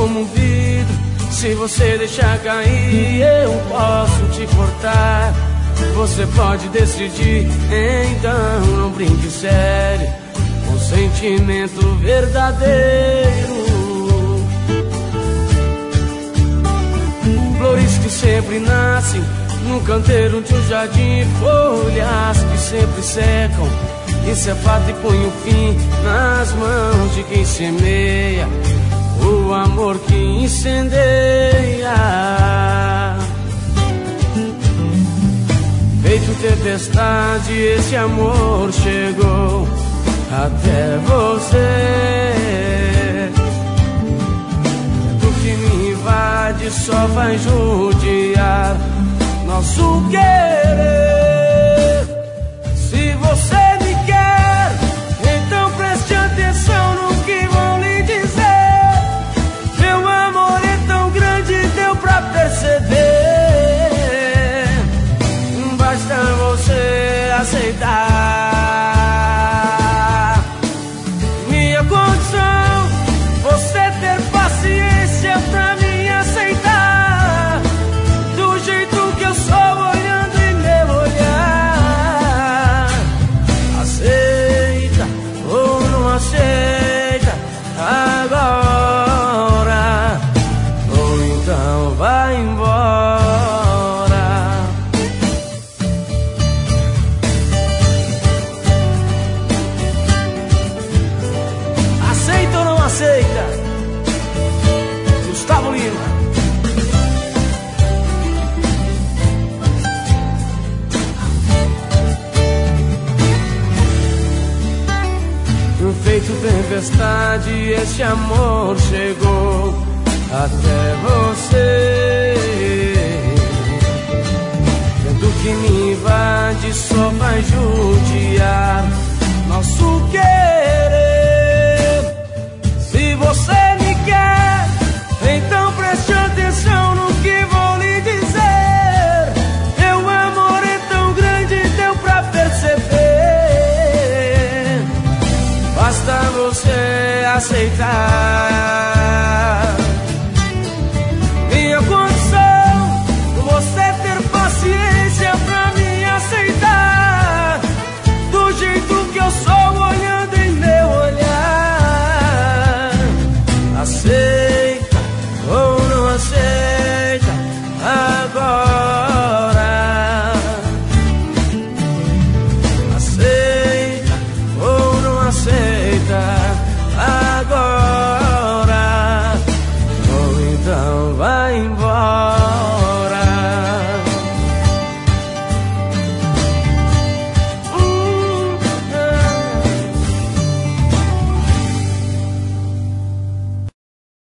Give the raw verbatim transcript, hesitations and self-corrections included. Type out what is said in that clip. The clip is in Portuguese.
como um vidro. Se você deixar cair, eu posso te cortar. Você pode decidir, então não brinque sério com sentimento verdadeiro. Flores que sempre nascem num canteiro de um jardim, folhas que sempre secam. Isso é fato e põe o fim nas mãos de quem semeia o amor que incendeia. Feito tempestade, esse amor chegou até você. Tudo que me invade só vai judiar nosso querer. Se você me quer, então preste atenção no que vão lhe dizer. Meu amor é tão grande, deu pra perceber. Basta você aceitar minha condição, você ter paciência pra me aceitar do jeito que eu sou, olhando em meu olhar. Aceita ou não aceita agora, ou então vai embora. Aceita ou não aceita? Gustavo Lima. Feito tempestade, esse amor chegou até você. Vendo que me invade só vai judiar nosso querer. Se você me quer, então preste atenção no que vou lhe dizer. Meu amor é tão grande, deu pra perceber. Basta você aceitar minha condição, você ter paciência pra me aceitar do jeito que eu sou, olhando em meu olhar. Aceita ou não aceita agora? Aceita ou não aceita agora, ou então vai embora.